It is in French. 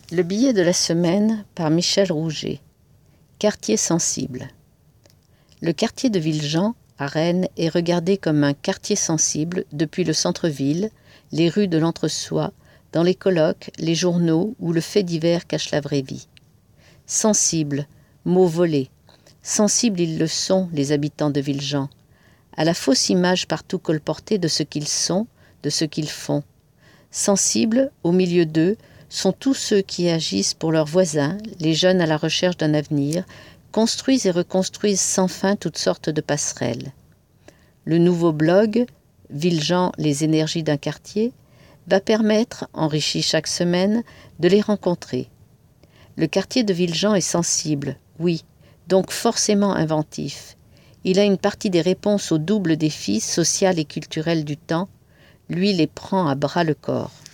Le billet de la semaine par Michel Rouget. Quartier sensible. Le quartier de Villejean, à Rennes, est regardé comme un quartier sensible depuis le centre-ville, les rues de l'entre-soi, dans les colloques, les journaux où le fait divers cache la vraie vie. Sensible, mot volé. Sensibles ils le sont, les habitants de Villejean, à la fausse image partout colportée de ce qu'ils sont, de ce qu'ils font. Sensibles, au milieu d'eux, sont tous ceux qui agissent pour leurs voisins, les jeunes à la recherche d'un avenir, construisent et reconstruisent sans fin toutes sortes de passerelles. Le nouveau blog, Villejean, les énergies d'un quartier, va permettre, enrichi chaque semaine, de les rencontrer. Le quartier de Villejean est sensible, oui, donc forcément inventif. Il a une partie des réponses au double défi social et culturel du temps, lui les prend à bras le corps.